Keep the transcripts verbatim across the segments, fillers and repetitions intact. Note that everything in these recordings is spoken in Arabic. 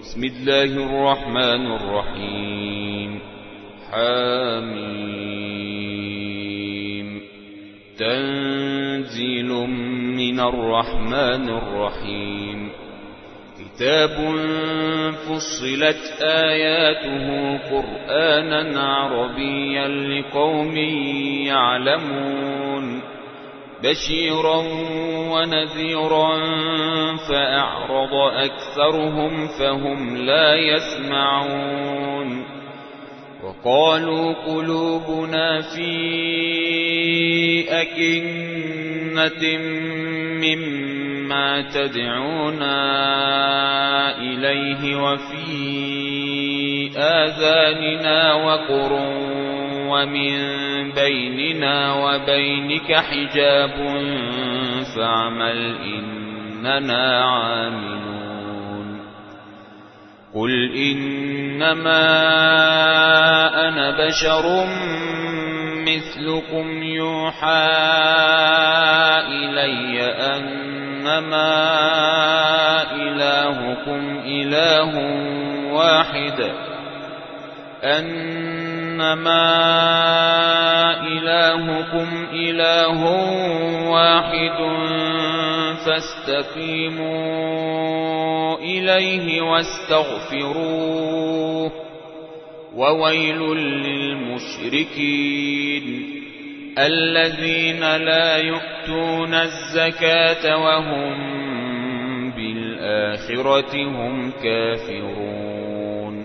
بسم الله الرحمن الرحيم. حميم. تنزيل من الرحمن الرحيم. كتاب فصلت آياته قرآنا عربيا لقوم يعلمون بشيرا ونذيرا فأعرض أكثرهم فهم لا يسمعون. وقالوا قلوبنا في أكنة مما تدعونا إليه وفي آذاننا وقر ومن بيننا وبينك حجاب فاعمل إننا عاملون. قل إنما أنا بشر مثلكم يوحى إلي أنما إلهكم إله واحد أنما إلهكم إله واحد فاستقيموا إليه واستغفروه وويل للمشركين الذين لا يؤتون الزكاة وهم بالآخرة هم كافرون.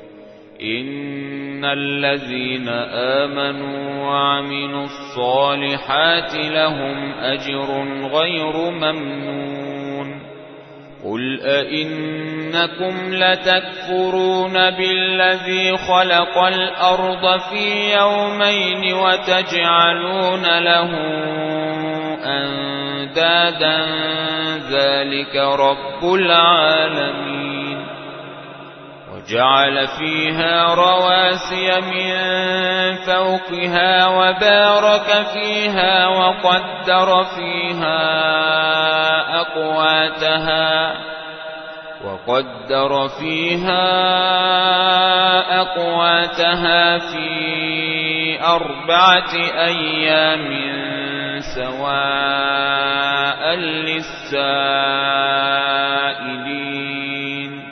إن الذين آمنوا وعملوا الصالحات لهم أجر غير ممنون. قل أئنكم لتكفرون بالذي خلق الأرض في يومين وتجعلون له أندادا ذلك رب العالمين. وجعل فيها رواسي من فوقها وبارك فيها وقدر فيها أقواتها وقدر فيها أقواتها في أربعة أيام سواء للسائلين.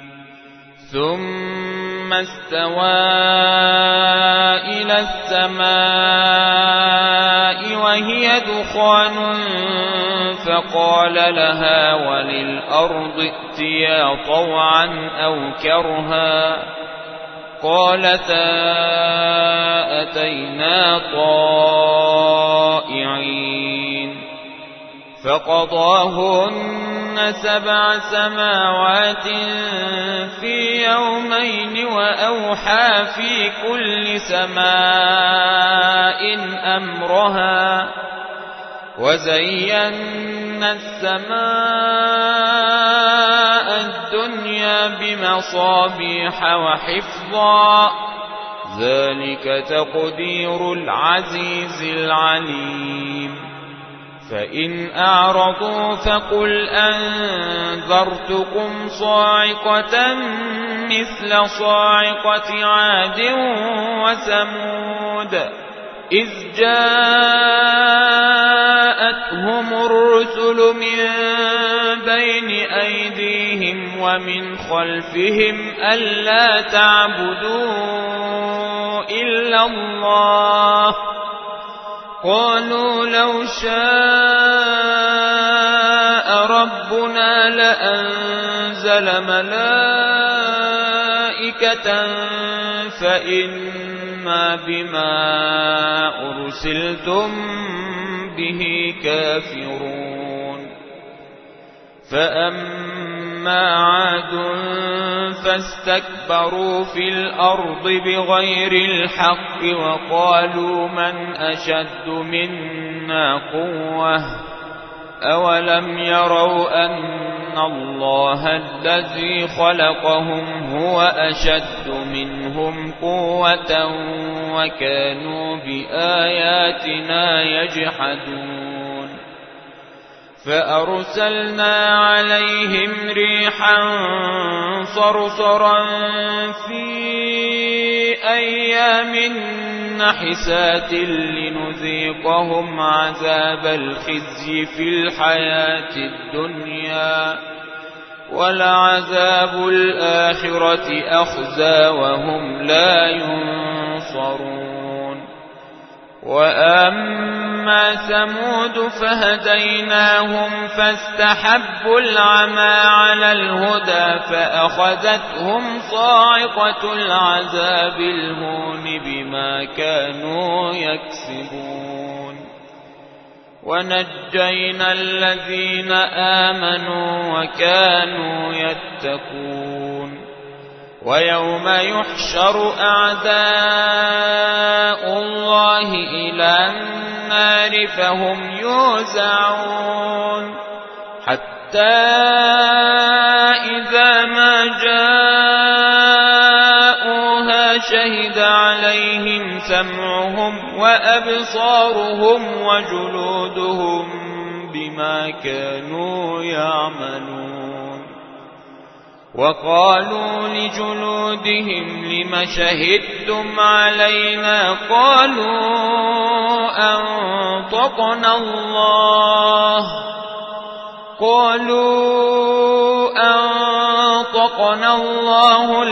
ثم استوى إلى السماء وهي دخان فقال لها وللأرض ائتيا طوعا أو كرها قالتا أتينا طائعين. فقضاهن سبع سماوات في يومين وأوحى في كل سماء أمرها وزينا السماء الدنيا بمصابيح وحفظا ذلك تقدير العزيز العليم. فإن أعرضوا فقل أنذرتكم صاعقة مثل صاعقة عاد وثمود إذ جاءتهم الرسل من بين أيديهم ومن خلفهم ألا تعبدوا إلا الله قالوا لو شاء ربنا لأنزل ملائكة فإنا بما أرسلتم به كافرون. فأما عاد فاستكبروا في الأرض بغير الحق وقالوا من أشد منا قوة أولم يروا أن الله الذي خلقهم هو أشد منهم قوة وكانوا بآياتنا يجحدون. فأرسلنا عليهم ريحا صرصرا في أيام نحسات لنذيقهم عذاب الخزي في الحياة الدنيا ولعذاب الآخرة أخزى وهم لا ينصرون. وأما ثمود فهديناهم فاستحبوا العمى على الهدى فأخذتهم صاعقة العذاب الهون بما كانوا يكسبون. ونجينا الذين آمنوا وكانوا يتقون. ويوم يحشر أعداء الله إلى النار فهم يوزعون حتى إذا ما جاءوها شهد عليهم سمعهم وأبصارهم وجلودهم بما كانوا يعملون. وقالوا لجلودهم لم شهدتم علينا قالوا أنطقنا الله قالوا أنطقنا الله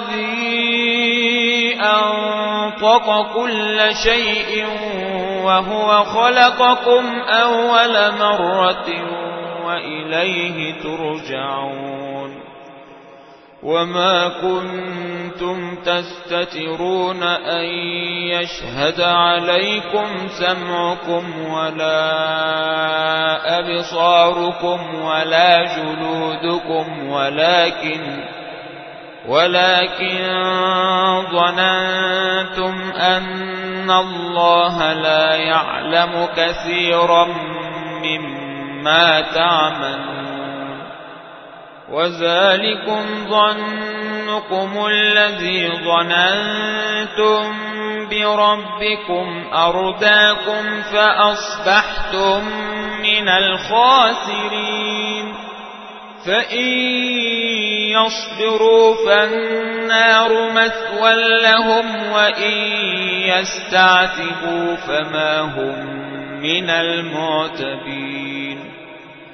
الذي أنطق كل شيء وهو خلقكم أول مرة وإليه ترجعون. وما كنتم تستترون أن يشهد عليكم سمعكم ولا أبصاركم ولا جلودكم ولكن ولكن ظننتم أن الله لا يعلم كثيرا مما تعملون. وذلكم ظنكم الذي ظننتم بربكم أرداكم فأصبحتم من الخاسرين. فإن يصبروا فالنار مثوى لهم وإن يستعتبوا فما هم من المعتبين.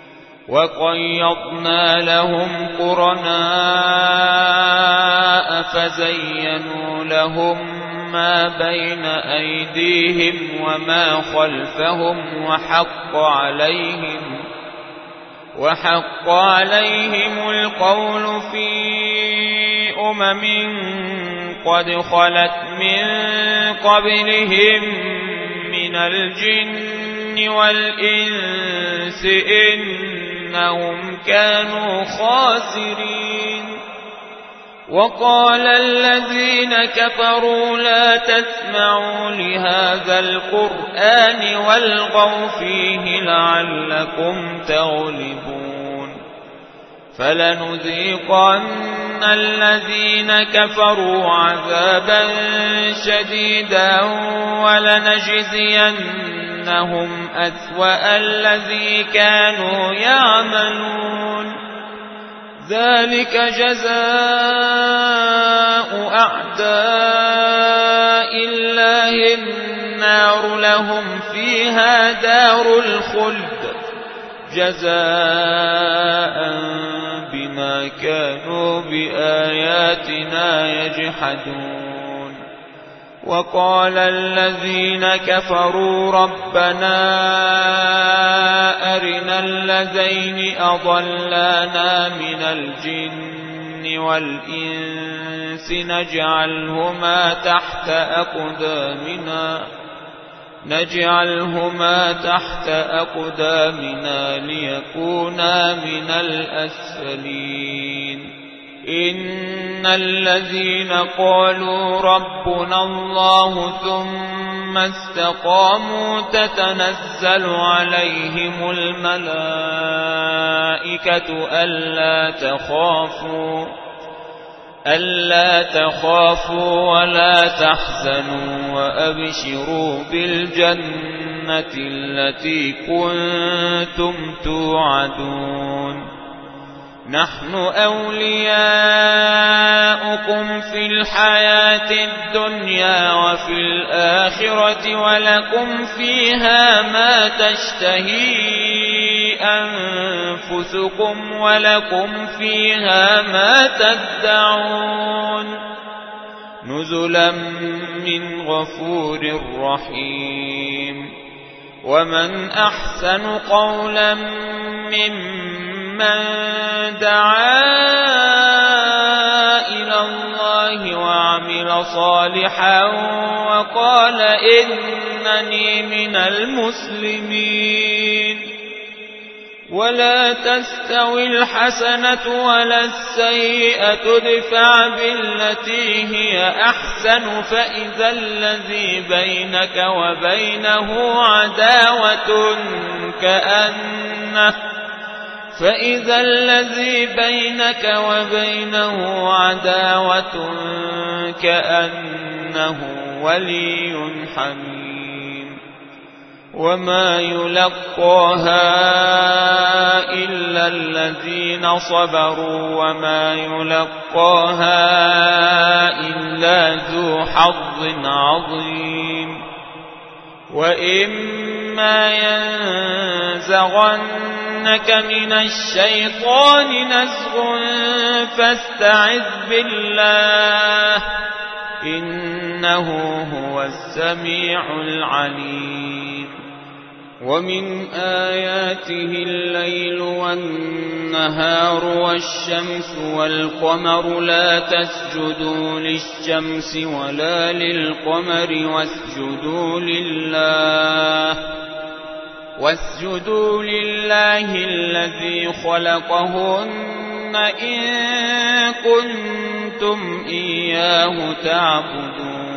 وقيضنا لهم قرناء فزينوا لهم ما بين أيديهم وما خلفهم وحق عليهم وحق عليهم القول في أمم قد خلت من قبلهم من الجن والإنس إنهم كانوا خاسرين. وقال الذين كفروا لا تسمعوا لهذا القرآن والغوا فيه لعلكم تغلبون. فلنذيقن الذين كفروا عذابا شديدا ولنجزينهم أسوأ الذي كانوا يعملون. ذلك جزاء أعداء الله النار لهم فيها دار الخلد جزاء بما كانوا بآياتنا يجحدون. وقال الذين كفروا ربنا أرنا الذين أضلانا من الجن والإنس نجعلهما تحت أقدامنا نجعلهما تحت أقدامنا ليكونا من الأسفلين. إن الذين قالوا ربنا الله ثم استقاموا تتنزل عليهم الملائكة ألا تخافوا ألا تخافوا ولا تحزنوا وأبشروا بالجنة الجنة التي كنتم توعدون نحن أولياؤكم في الحياة الدنيا وفي الآخرة ولكم فيها ما تشتهي أنفسكم ولكم فيها ما تدعون نزلا من غفور رحيم ومن أحسن قولا ممن دعا إلى الله وعمل صالحا وقال إنني من المسلمين ولا تستوي الحسنة ولا السيئة ادفع بالتي هي أحسن فإذا الذي بينك وبينه عداوة كأنه فإذا الذي بينك وبينه عداوة كأنه ولي حميم وما يلقاها إلا الذين صبروا وما يلقاها إلا ذو حظ عظيم وإما ينزغنك من الشيطان نزغ فاستعذ بالله إنه هو السميع العليم ومن آياته الليل والنهار والشمس والقمر لا تسجدوا للشمس ولا للقمر واسجدوا لله واسجدوا لله الذي خلقهن إن كنتم إياه تعبدون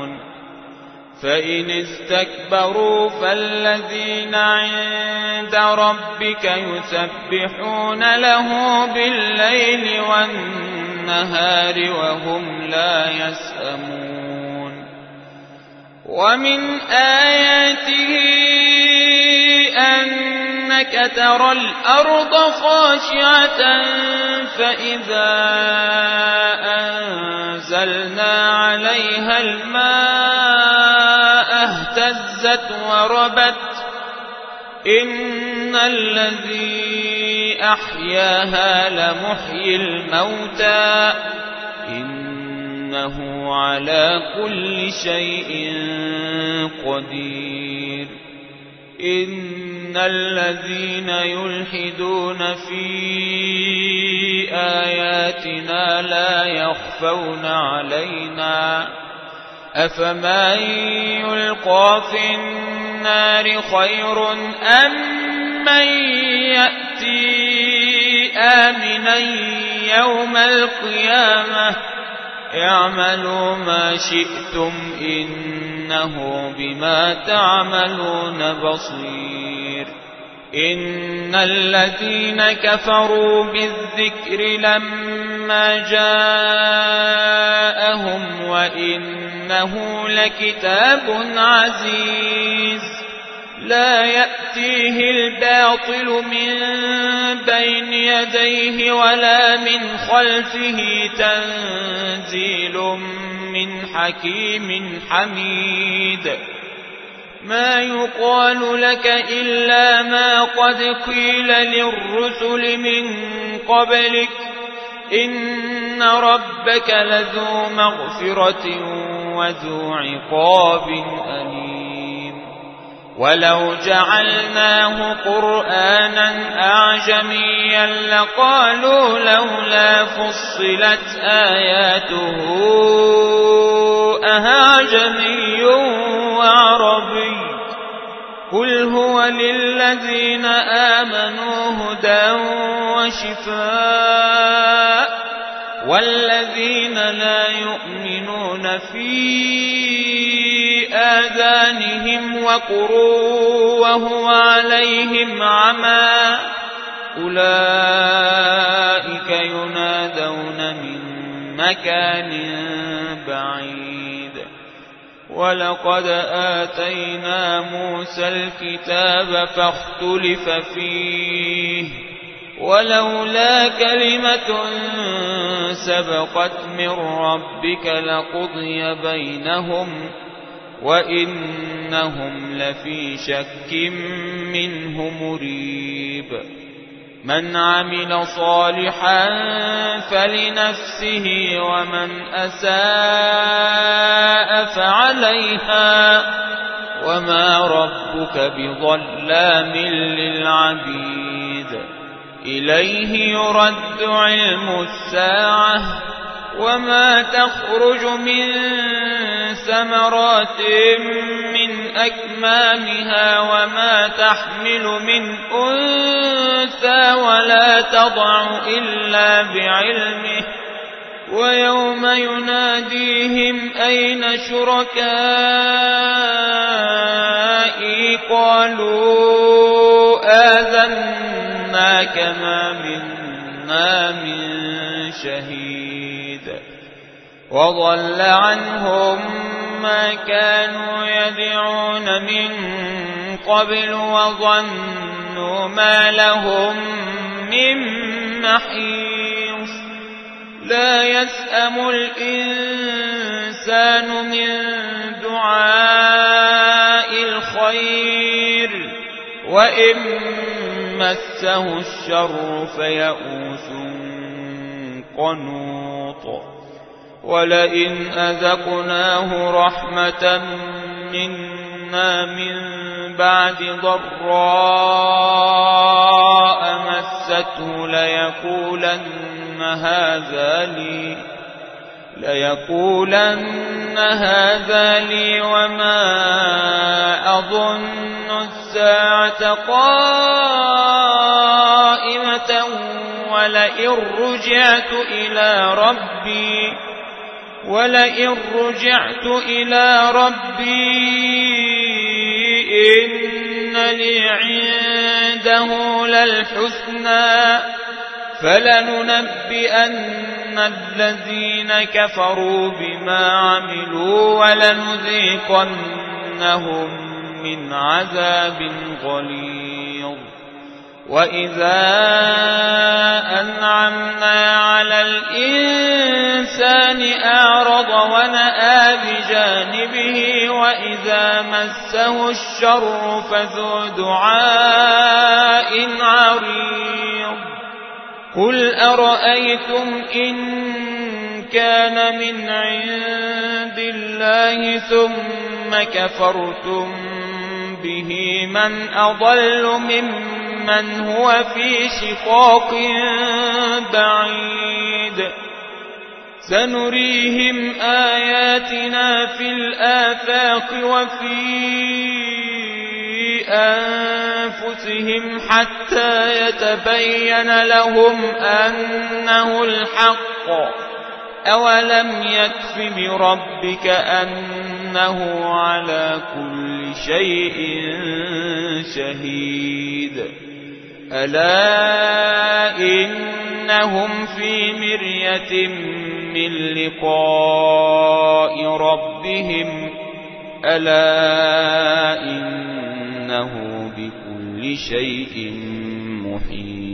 فإن استكبروا فالذين عند ربك يسبحون له بالليل والنهار وهم لا يسأمون ومن آياته أنك ترى الأرض خاشعة فإذا أنزلنا عليها الماء اهتزت وربت إن الذي أحياها لمحيي الموتى إنه على كل شيء قدير إن الذين يلحدون في آياتنا لا يخفون علينا أفمن يلقى في النار خير أم من يأتي آمنا يوم القيامة اعملوا ما شئتم إنه بما تعملون بصير إن الذين كفروا بالذكر لما جاءهم وإنه لكتاب عزيز لا يأتيه الباطل من بين يديه ولا من خلفه تنزيل من حكيم حميد ما يقال لك إلا ما قد قيل للرسل من قبلك إن ربك لذو مغفرة وذو عقاب أليم ولو جعلناه قرآنا أعجميا لقالوا لولا فصلت آياته أعجمي وعربي قل هو للذين آمنوا هدى وشفاء والذين لا يؤمنون في آذانهم وقر وهو عليهم عمى أولئك ينادون من مكان بعيد ولقد آتينا موسى الكتاب فاختلف فيه ولولا كلمة سبقت من ربك لقضي بينهم وإنهم لفي شك منه مريب من عمل صالحا فلنفسه ومن أساء فعليها وما ربك بظلام للعبيد إليه يرد علم الساعة وما تخرج من ثمرات من أكمامها وما تحمل من أنثى ولا تضع إلا بعلمه ويوم يناديهم أين شركائي قالوا آذناك ما منا من شهيد وضل عنهم ما كانوا يدعون من قبل وظنوا ما لهم من محيص لا يسأم الإنسان من دعاء الخير وإن مسه الشر فيئوس قنوط ولئن أذقناه رحمة منا من بعد ضراء مسته ليقولن هذا لي ليقولن هذا لي وما أظن الساعة قائمة ولئن رجعت إلى ربي ولئن رجعت إلى ربي إن لي عنده للحسنى فلننبئن الذين كفروا بما عملوا ولنذيقنهم من عذاب غليظ وإذا أنعمنا على الإنسان أعرض ونأى بجانبه وإذا مسه الشر فذو دعاء عريض قل أرأيتم إن كان من عند الله ثم كفرتم به من أضل ممن هو في شقاق بعيد سنريهم آياتنا في الآفاق وفي أنفسهم حتى يتبين لهم أنه الحق أولم يكف بربك أنه على كل شيء شهيد ألا إنهم في مرية من لقاء ربهم ألا إنه بكل شيء محيط